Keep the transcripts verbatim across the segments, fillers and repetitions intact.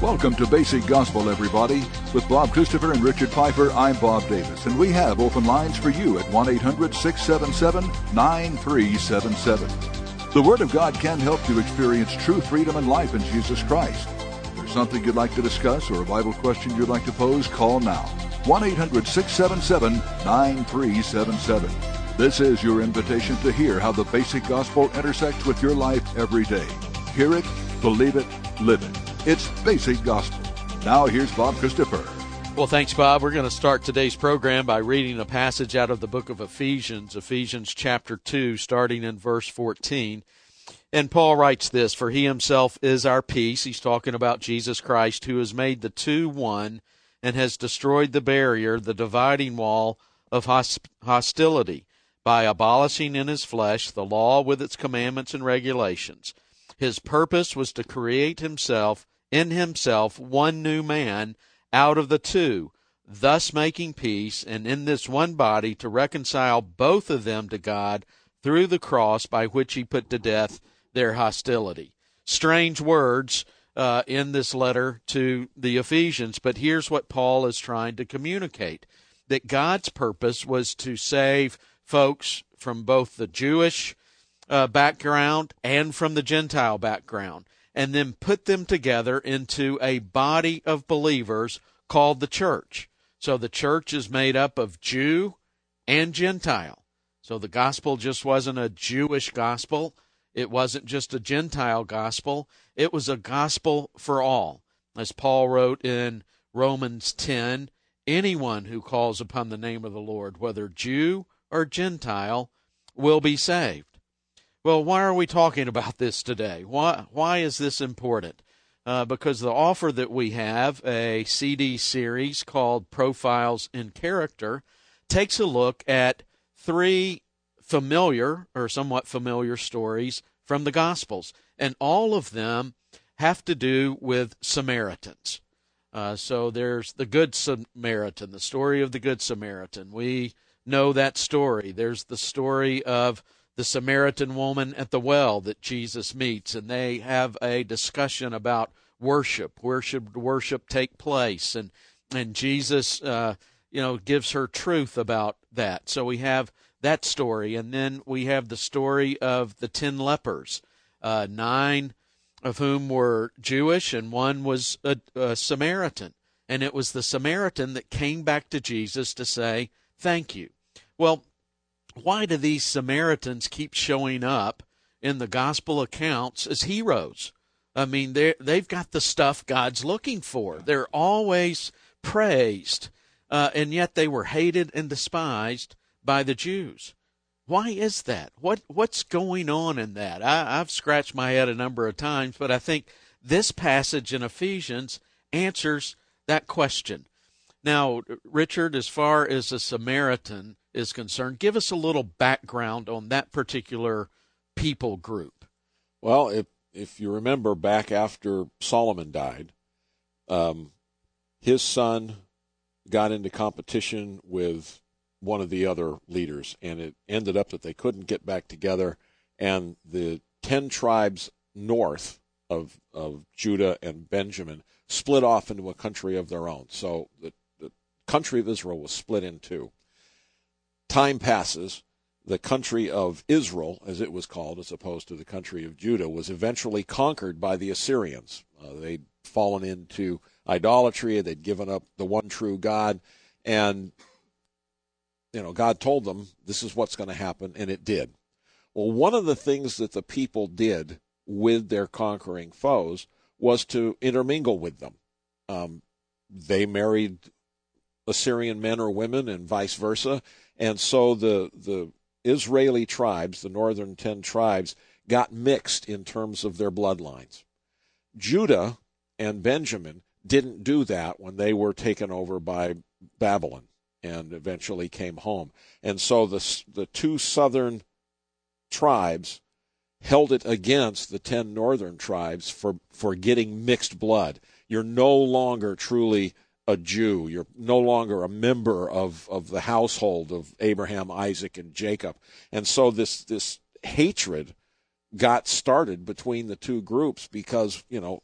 Welcome to Basic Gospel, everybody. With Bob Christopher and Richard Piper, I'm Bob Davis, and we have open lines for you at one eight hundred six seven seven nine three seven seven. The Word of God can help you experience true freedom and life in Jesus Christ. If there's something you'd like to discuss or a Bible question you'd like to pose, call now. one eight hundred six seven seven nine three seven seven. This is your invitation to hear how the basic gospel intersects with your life every day. Hear it, believe it, live it. It's Basic Gospel. Now here's Bob Christopher. Well, thanks, Bob. We're going to start today's program by reading a passage out of the book of Ephesians, Ephesians chapter two, starting in verse fourteen. And Paul writes this, "For he himself is our peace." He's talking about Jesus Christ, who has made the two one and has destroyed the barrier, the dividing wall of hostility, by abolishing in his flesh the law with its commandments and regulations. His purpose was to create himself, in himself, one new man out of the two, thus making peace, and in this one body to reconcile both of them to God through the cross, by which he put to death their hostility. Strange words uh, in this letter to the Ephesians, but here's what Paul is trying to communicate, that God's purpose was to save folks from both the Jewish uh, background and from the Gentile background, and then put them together into a body of believers called the church. So the church is made up of Jew and Gentile. So the gospel just wasn't a Jewish gospel. It wasn't just a Gentile gospel. It was a gospel for all. As Paul wrote in Romans ten, anyone who calls upon the name of the Lord, whether Jew or Gentile, will be saved. Well, why are we talking about this today? Why, why is this important? Uh, because the offer that we have, a C D series called Profiles in Character, takes a look at three familiar or somewhat familiar stories from the Gospels, and all of them have to do with Samaritans. Uh, so there's the Good Samaritan, the story of the Good Samaritan. We know that story. There's the story of the Samaritan woman at the well that Jesus meets, and they have a discussion about worship. Where should worship take place? And and Jesus, uh, you know, gives her truth about that. So we have that story, and then we have the story of the ten lepers, uh, nine of whom were Jewish, and one was a, a Samaritan. And it was the Samaritan that came back to Jesus to say, "Thank you." Well, why do these Samaritans keep showing up in the gospel accounts as heroes? I mean, they they've got the stuff God's looking for. They're always praised, uh, and yet they were hated and despised by the Jews. Why is that? What what's going on in that? I, I've scratched my head a number of times, but I think this passage in Ephesians answers that question. Now, Richard, as far as a Samaritan is concerned, give us a little background on that particular people group. Well, if if you remember back after Solomon died, um, his son got into competition with one of the other leaders, and it ended up that they couldn't get back together, and the ten tribes north of of Judah and Benjamin split off into a country of their own. So the, the country of Israel was split in two. Time passes. The country of Israel, as it was called, as opposed to the country of Judah, was eventually conquered by the Assyrians. Uh, they'd fallen into idolatry. They'd given up the one true God. And, you know, God told them this is what's going to happen, and it did. Well, one of the things that the people did with their conquering foes was to intermingle with them. Um, they married Assyrian men or women and vice versa. And so the the Israeli tribes, the northern ten tribes, got mixed in terms of their bloodlines. Judah and Benjamin didn't do that when they were taken over by Babylon and eventually came home. And so the the two southern tribes held it against the ten northern tribes for, for getting mixed blood. You're no longer truly a Jew. You're no longer a member of, of the household of Abraham, Isaac, and Jacob. And so this this hatred got started between the two groups because, you know,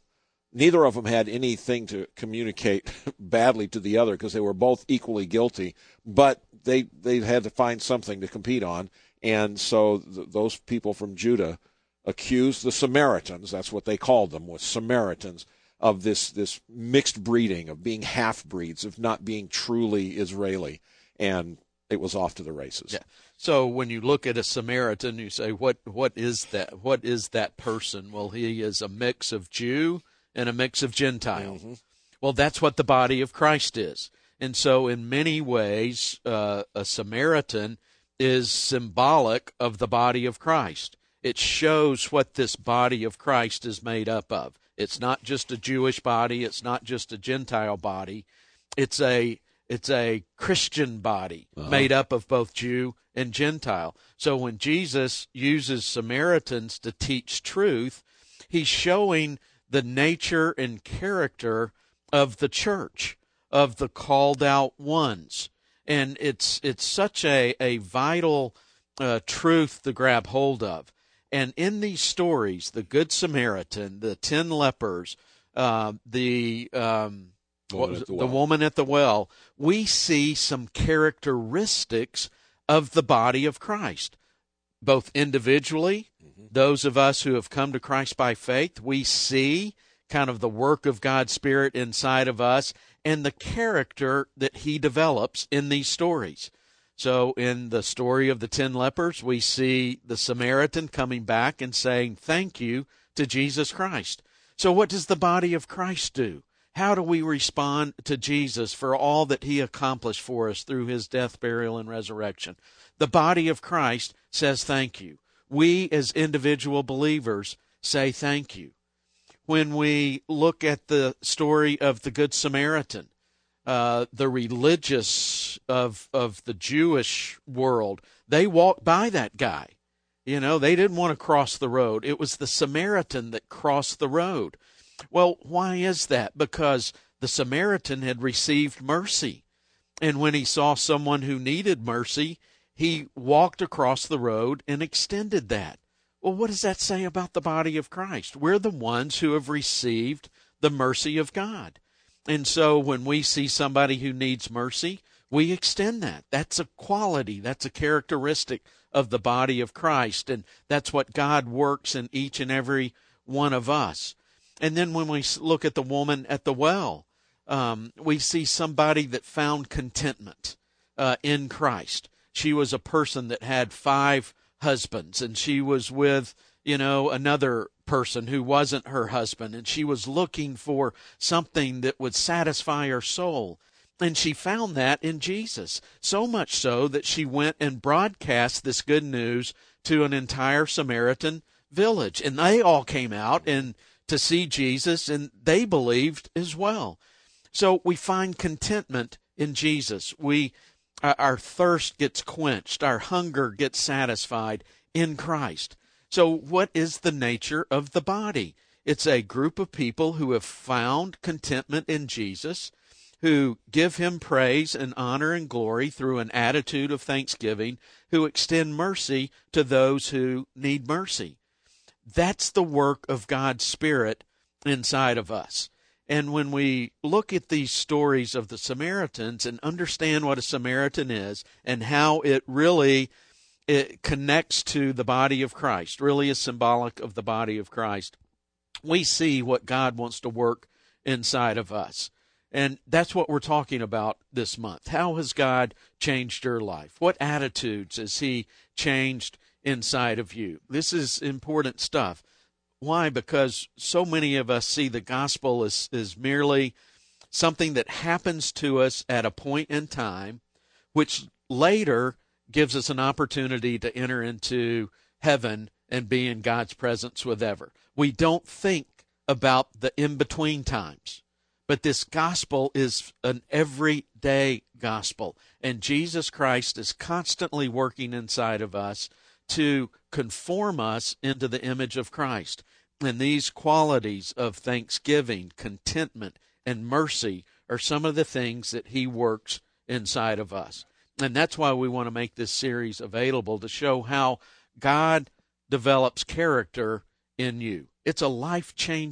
neither of them had anything to communicate badly to the other because they were both equally guilty, but they they had to find something to compete on. And so th- those people from Judah accused the Samaritans, that's what they called them, was Samaritans, of this, this mixed breeding, of being half-breeds, of not being truly Israeli. And it was off to the races. Yeah. So when you look at a Samaritan, you say, what what is that? What is that person? Well, he is a mix of Jew and a mix of Gentile. Mm-hmm. Well, that's what the body of Christ is. And so in many ways, uh, a Samaritan is symbolic of the body of Christ. It shows what this body of Christ is made up of. It's not just a Jewish body. It's not just a Gentile body. It's a it's a Christian body uh-huh. made up of both Jew and Gentile. So when Jesus uses Samaritans to teach truth, he's showing the nature and character of the church, of the called out ones. And it's it's such a, a vital uh, truth to grab hold of. And in these stories, the Good Samaritan, the ten lepers, uh, the um, what was it, the, the woman at the well, we see some characteristics of the body of Christ, both individually, mm-hmm. those of us who have come to Christ by faith, we see kind of the work of God's Spirit inside of us and the character that he develops in these stories. So in the story of the ten lepers, we see the Samaritan coming back and saying thank you to Jesus Christ. So what does the body of Christ do? How do we respond to Jesus for all that he accomplished for us through his death, burial, and resurrection? The body of Christ says thank you. We as individual believers say thank you. When we look at the story of the Good Samaritan, uh, the religious of of the Jewish world, they walked by that guy. You know, they didn't want to cross the road. It was the Samaritan that crossed the road. Well, why is that? Because the Samaritan had received mercy. And when he saw someone who needed mercy, he walked across the road and extended that. Well, what does that say about the body of Christ? We're the ones who have received the mercy of God. And so when we see somebody who needs mercy, we extend that. That's a quality. That's a characteristic of the body of Christ. And that's what God works in each and every one of us. And then when we look at the woman at the well, um, we see somebody that found contentment uh, in Christ. She was a person that had five husbands, and she was with, you know, another person who wasn't her husband, and she was looking for something that would satisfy her soul. And she found that in Jesus, so much so that she went and broadcast this good news to an entire Samaritan village. And they all came out and to see Jesus, and they believed as well. So we find contentment in Jesus. We, our thirst gets quenched. Our hunger gets satisfied in Christ. So what is the nature of the body? It's a group of people who have found contentment in Jesus, who give him praise and honor and glory through an attitude of thanksgiving, who extend mercy to those who need mercy. That's the work of God's Spirit inside of us. And when we look at these stories of the Samaritans and understand what a Samaritan is and how it really it connects to the body of Christ, really is symbolic of the body of Christ, we see what God wants to work inside of us. And that's what we're talking about this month. How has God changed your life? What attitudes has he changed inside of you? This is important stuff. Why? Because so many of us see the gospel as, as merely something that happens to us at a point in time, which later gives us an opportunity to enter into heaven and be in God's presence forever. We don't think about the in-between times. But this gospel is an everyday gospel. And Jesus Christ is constantly working inside of us to conform us into the image of Christ. And these qualities of thanksgiving, contentment, and mercy are some of the things that he works inside of us. And that's why we want to make this series available, to show how God develops character in you. It's a life-changing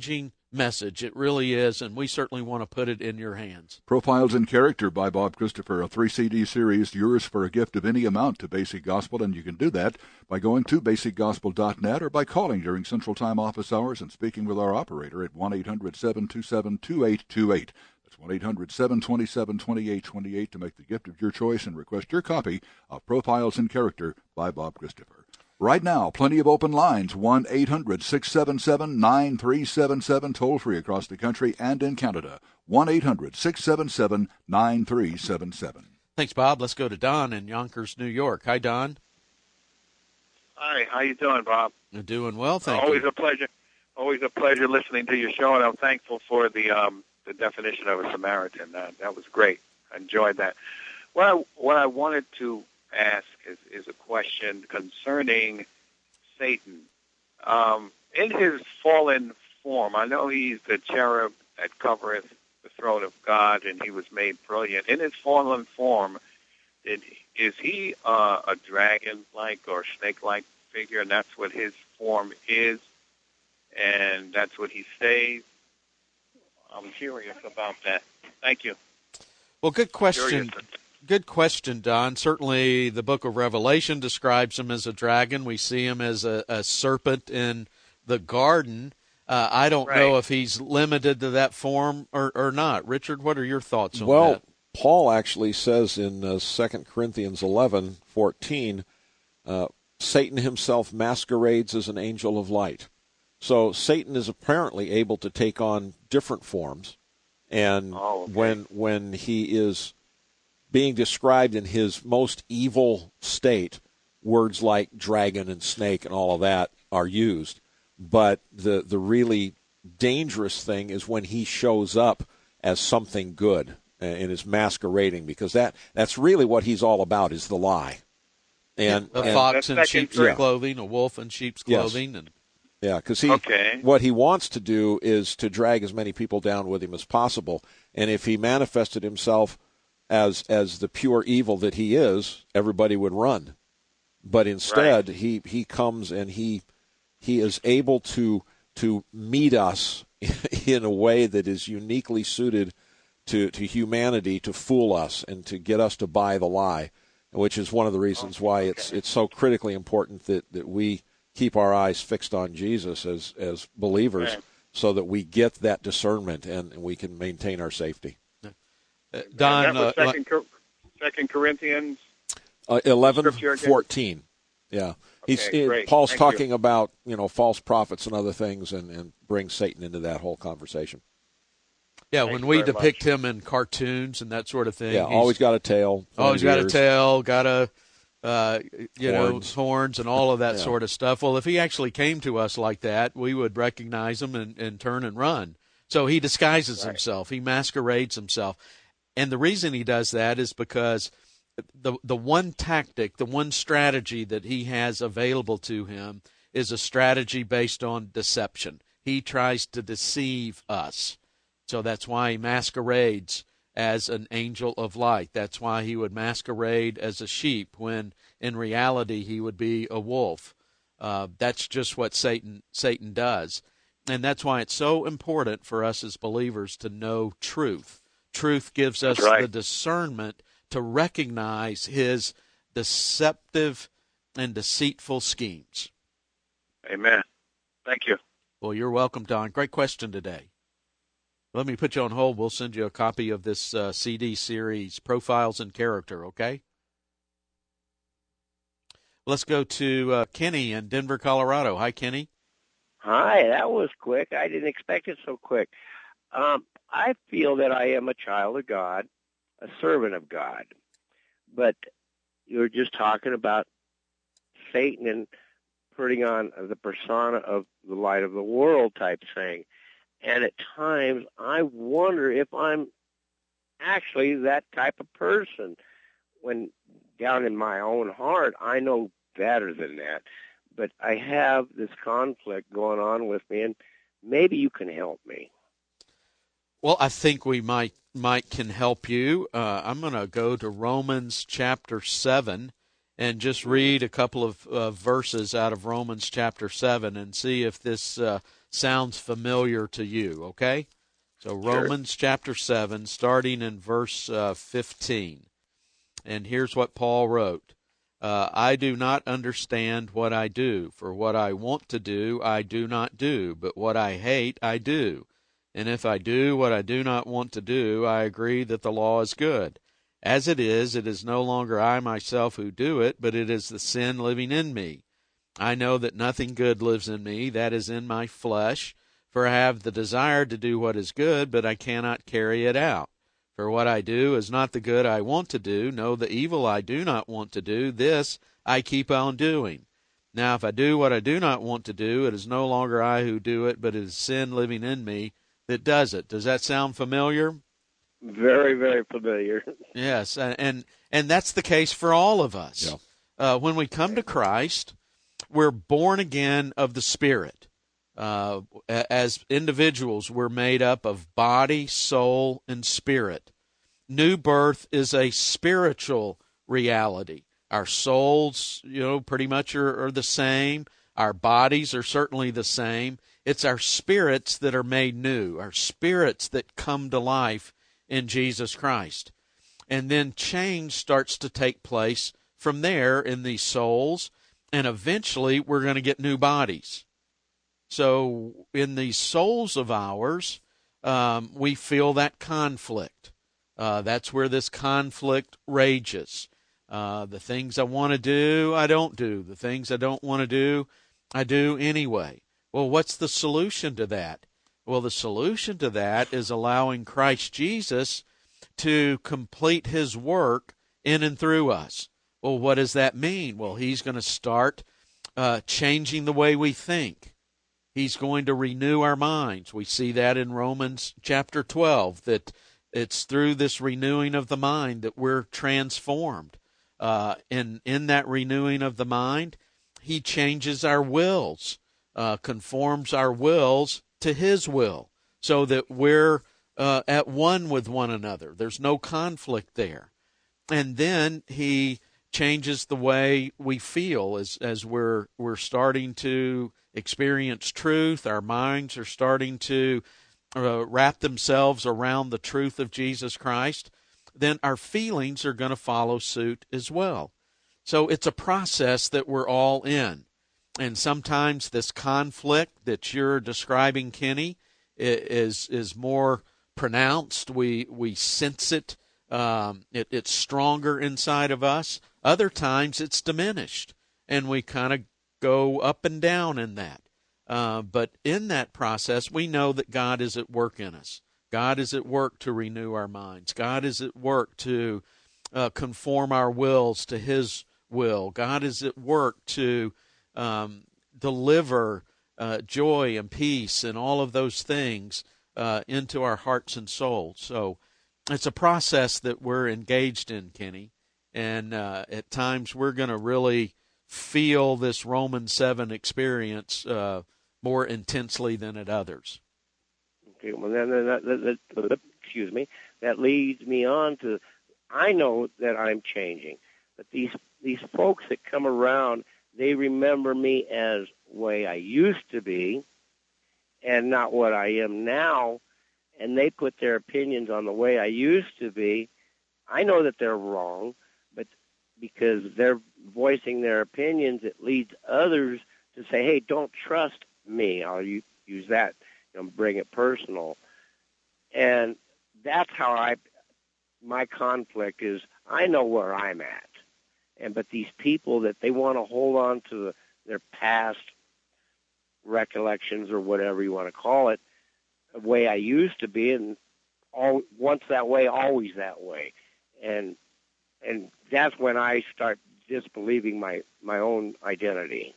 message. It really is, and we certainly want to put it in your hands. Profiles in Character by Bob Christopher, a three C D series, yours for a gift of any amount to Basic Gospel, and you can do that by going to basic gospel dot net or by calling during Central Time office hours and speaking with our operator at one eight hundred seven two seven two eight two eight. That's one eight hundred seven two seven two eight two eight to make the gift of your choice and request your copy of Profiles in Character by Bob Christopher. Right now, plenty of open lines, one eight hundred six seven seven nine three seven seven, toll-free across the country and in Canada, one eight hundred six seven seven nine three seven seven. Thanks, Bob. Let's go to Don in Yonkers, New York. Hi, Don. Hi, how you doing, Bob? You're doing well, thank Always you. a pleasure. Always a pleasure listening to your show, and I'm thankful for the um, the definition of a Samaritan. Uh, that was great. I enjoyed that. What I, what I wanted to ask is, is a question concerning Satan. Um, in his fallen form, I know he's the cherub that covereth the throne of God, and he was made brilliant. In his fallen form, did, is he uh, a dragon-like or snake-like figure, and that's what his form is, and that's what he stays? I'm curious about that. Thank you. Well, good question. Curious. Good question, Don. Certainly the book of Revelation describes him as a dragon. We see him as a, a serpent in the garden. Uh, I don't Right. know if he's limited to that form or, or not. Richard, what are your thoughts on well, that? Paul actually says in uh, Second Corinthians eleven fourteen, uh, Satan himself masquerades as an angel of light. So Satan is apparently able to take on different forms, and Oh, okay. when when he is being described in his most evil state, words like dragon and snake and all of that are used. But the the really dangerous thing is when he shows up as something good and is masquerading, because that, that's really what he's all about, is the lie. And, A and fox in That's sheep's second- clothing, a wolf in sheep's Yes. clothing. and yeah, because he Okay. what he wants to do is to drag as many people down with him as possible. And if he manifested himself as as the pure evil that he is, everybody would run. But instead, Right. he, he comes and he he is able to to meet us in a way that is uniquely suited to, to humanity, to fool us and to get us to buy the lie, which is one of the reasons why it's it's so critically important that, that we keep our eyes fixed on Jesus as as believers, Right. so that we get that discernment and, and we can maintain our safety. uh, Don, And that was uh, second, Cor- second Corinthians. Uh, eleven Scripture again? fourteen. Yeah. He's Okay, uh, great. Paul's Thank talking you. about, you know, false prophets and other things, and, and brings Satan into that whole conversation. yeah, Thank when you we very depict much. him in cartoons and that sort of thing, Yeah, he's always got a tail. always got a ears. tail, got a uh, you Horns. know horns and all of that Yeah. sort of stuff. Well, if he actually came to us like that, we would recognize him and, and turn and run. So he disguises Right. himself, he masquerades himself, and the reason he does that is because the the one tactic, the one strategy that he has available to him is a strategy based on deception. He tries to deceive us. So that's why he masquerades as an angel of light. That's why he would masquerade as a sheep when in reality he would be a wolf. Uh, that's just what Satan Satan does. And that's why it's so important for us as believers to know truth. Truth gives us That's right. the discernment to recognize his deceptive and deceitful schemes. Amen. Thank you. Well, you're welcome, Don. Great question today. Let me put you on hold. We'll send you a copy of this uh, C D series, Profiles in Character, okay? Let's go to uh, Kenny in Denver, Colorado. Hi, Kenny. Hi, that was quick. I didn't expect it so quick. Um, I feel that I am a child of God, a servant of God. But you were just talking about Satan and putting on the persona of the light of the world type thing. And at times I wonder if I'm actually that type of person, when down in my own heart I know better than that. But I have this conflict going on with me, and maybe you can help me. Well, I think we might might can help you. Uh, I'm going to go to Romans chapter seven and just read a couple of uh, verses out of Romans chapter seven and see if this uh, sounds familiar to you, okay? So Sure. Romans chapter seven, starting in verse uh, fifteen. And here's what Paul wrote. Uh, I do not understand what I do, for what I want to do I do not do, but what I hate I do. And if I do what I do not want to do, I agree that the law is good. As it is, it is no longer I myself who do it, but it is the sin living in me. I know that nothing good lives in me, that is in my flesh, for I have the desire to do what is good, but I cannot carry it out. For what I do is not the good I want to do, no, the evil I do not want to do, this I keep on doing. Now if I do what I do not want to do, it is no longer I who do it, but it is sin living in me that does it. Does that sound familiar? Very, very familiar. Yes, and and that's the case for all of us. Yeah. Uh, when we come to Christ, we're born again of the Spirit. Uh, as individuals, we're made up of body, soul, and spirit. New birth is a spiritual reality. Our souls, you know, pretty much are, are the same. Our bodies are certainly the same. It's our spirits that are made new, our spirits that come to life in Jesus Christ. And then change starts to take place from there in these souls, and eventually we're going to get new bodies. So in these souls of ours, um, we feel that conflict. Uh, that's where this conflict rages. Uh, the things I want to do, I don't do. The things I don't want to do, I do anyway. Well, what's the solution to that? Well, the solution to that is allowing Christ Jesus to complete his work in and through us. Well, what does that mean? Well, he's going to start uh, changing the way we think. He's going to renew our minds. We see that in Romans chapter twelve, that it's through this renewing of the mind that we're transformed. Uh, and in that renewing of the mind, he changes our wills, uh, conforms our wills to his will, so that we're uh, at one with one another. There's no conflict there. And then he changes the way we feel as as we're we're starting to experience truth. Our minds are starting to uh, wrap themselves around the truth of Jesus Christ. Then our feelings are going to follow suit as well. So it's a process that we're all in. And sometimes this conflict that you're describing, Kenny, is is more pronounced. We we sense it. Um, it it's stronger inside of us. Other times it's diminished, and we kind of go up and down in that. Uh, but in that process, we know that God is at work in us. God is at work to renew our minds. God is at work to uh, conform our wills to his will. God is at work to um, deliver uh, joy and peace and all of those things uh, into our hearts and souls. So it's a process that we're engaged in, Kenny. And uh, at times we're going to really feel this Romans seven experience uh, more intensely than at others. Okay, well, then that, that, that, that, excuse me, that leads me on to, I know that I'm changing, but these these folks that come around, they remember me as the way I used to be and not what I am now, and they put their opinions on the way I used to be. I know that they're wrong, but because they're voicing their opinions, it leads others to say, hey, don't trust me. I'll use that, you know, bring it personal. And that's how I, my conflict is, I know where I'm at. And but these people that they want to hold on to the, their past recollections or whatever you want to call it, the way I used to be, and all, once that way, always that way. And and that's when I start disbelieving my, my own identity.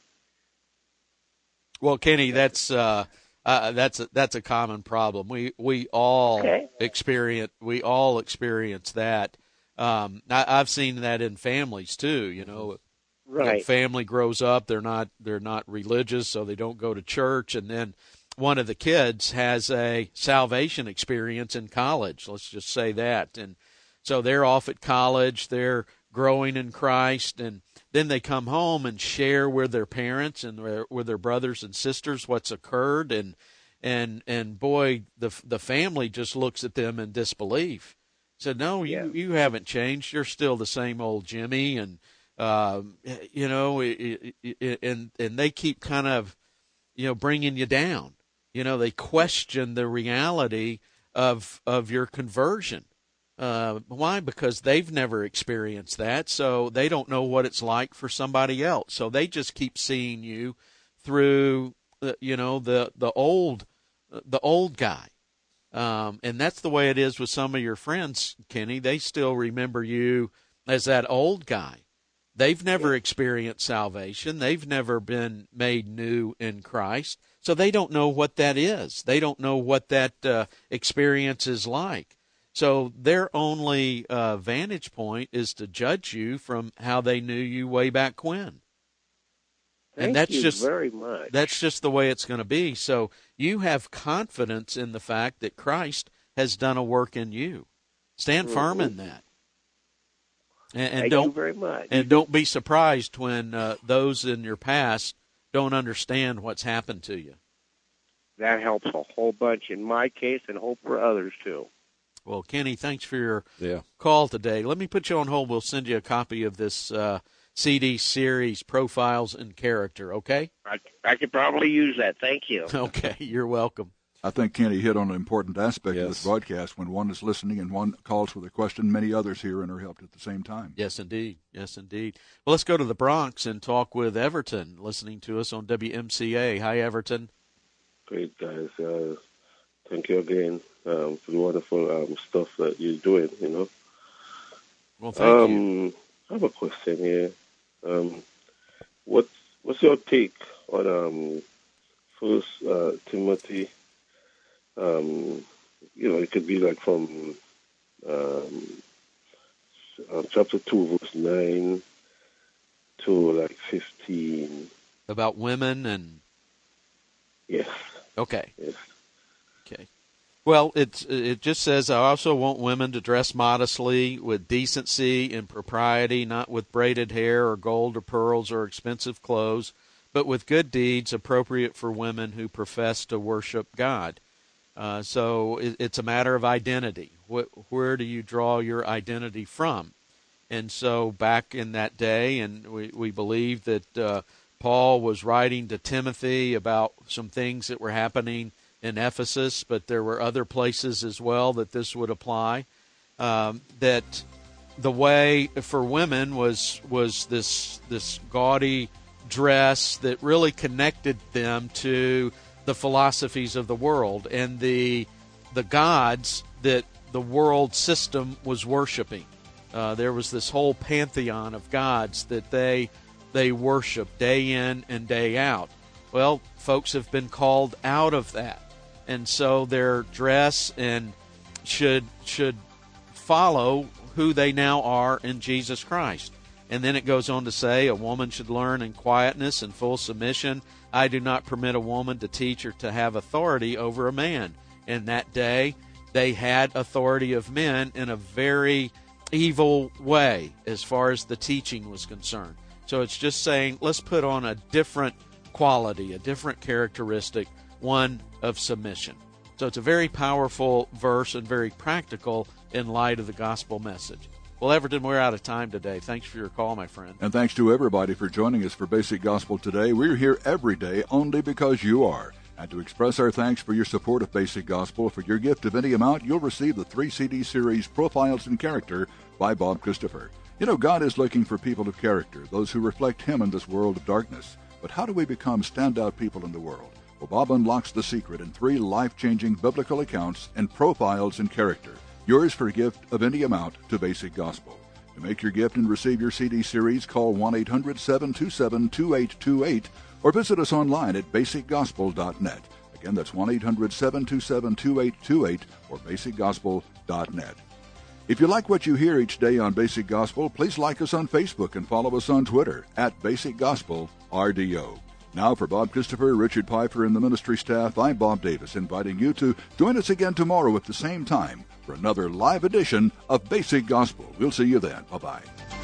Well, Kenny, that's uh, uh, that's a, that's a common problem. We we all okay. experience we all experience that. Um, I, I've seen that in families too. You know, right? A family grows up; they're not they're not religious, so they don't go to church, and then one of the kids has a salvation experience in college. Let's just say that, and so they're off at college. They're growing in Christ, and then they come home and share with their parents and their, with their brothers and sisters what's occurred, and and and boy, the the family just looks at them in disbelief. Said, no, you, Yeah. you haven't changed. You're still the same old Jimmy, and um, you know, it, it, and and they keep kind of, you know, bringing you down. You know, they question the reality of of your conversion. Uh, why? Because they've never experienced that, so they don't know what it's like for somebody else. So they just keep seeing you through, uh, you know, the the old the old guy. Um, and that's the way it is with some of your friends, Kenny. They still remember you as that old guy. They've never experienced salvation. They've never been made new in Christ. So they don't know what that is. They don't know what that uh, experience is like. So their only uh, vantage point is to judge you from how they knew you way back when. Thank and that's you just very much. That's just the way it's going to be. So you have confidence in the fact that Christ has done a work in you. Stand mm-hmm. firm in that. And, and Thank don't, you very much. And don't be surprised when uh, those in your past don't understand what's happened to you. That helps a whole bunch in my case, and hope for others too. Well, Kenny, thanks for your yeah. call today. Let me put you on hold. We'll send you a copy of this uh, C D series, Profiles in Character, okay? I, I could probably use that. Thank you. Okay, you're welcome. I think Kenny hit on an important aspect yes. of this broadcast. When one is listening and one calls with a question, many others hear and are helped at the same time. Yes, indeed. Yes, indeed. Well, let's go to the Bronx and talk with Everton, listening to us on W M C A. Hi, Everton. Great, guys. Uh, thank you again um, for the wonderful um, stuff that you're doing, you know. Well, thank um, you. I have a question here. Um, what, what's your take on um, First uh, Timothy? Um, you know, it could be like from um, uh, chapter two, verse nine to like fifteen. About women and... Yes. Okay. Yes. Okay. Well, it's it just says, I also want women to dress modestly, with decency and propriety, not with braided hair or gold or pearls or expensive clothes, but with good deeds appropriate for women who profess to worship God. Uh, so it, it's a matter of identity. What, where do you draw your identity from? And so back in that day, and we, we believe that uh, Paul was writing to Timothy about some things that were happening in Ephesus, but there were other places as well that this would apply, um, that the way for women was was this this gaudy dress that really connected them to the philosophies of the world and the the gods that the world system was worshiping. Uh, there was this whole pantheon of gods that they they worship day in and day out. Well, folks have been called out of that, and so their dress and should should follow who they now are in Jesus Christ. And then it goes on to say, a woman should learn in quietness and full submission. I do not permit a woman to teach or to have authority over a man. In that day, they had authority of men in a very evil way as far as the teaching was concerned. So it's just saying, let's put on a different quality, a different characteristic, one of submission. So it's a very powerful verse and very practical in light of the gospel message. Well, Everton, we're out of time today. Thanks for your call, my friend. And thanks to everybody for joining us for Basic Gospel today. We're here every day only because you are. And to express our thanks for your support of Basic Gospel, for your gift of any amount, you'll receive the three C D series Profiles in Character by Bob Christopher. You know, God is looking for people of character, those who reflect Him in this world of darkness. But how do we become standout people in the world? Well, Bob unlocks the secret in three life-changing biblical accounts and Profiles in Character. Yours for a gift of any amount to Basic Gospel. To make your gift and receive your C D series, call one eight hundred seven two seven two eight two eight or visit us online at basic gospel dot net. Again, that's one eight hundred seven two seven two eight two eight or basic gospel dot net. If you like what you hear each day on Basic Gospel, please like us on Facebook and follow us on Twitter at Basic Gospel R D O. Now, for Bob Christopher, Richard Pfeiffer, and the ministry staff, I'm Bob Davis, inviting you to join us again tomorrow at the same time for another live edition of Basic Gospel. We'll see you then. Bye-bye.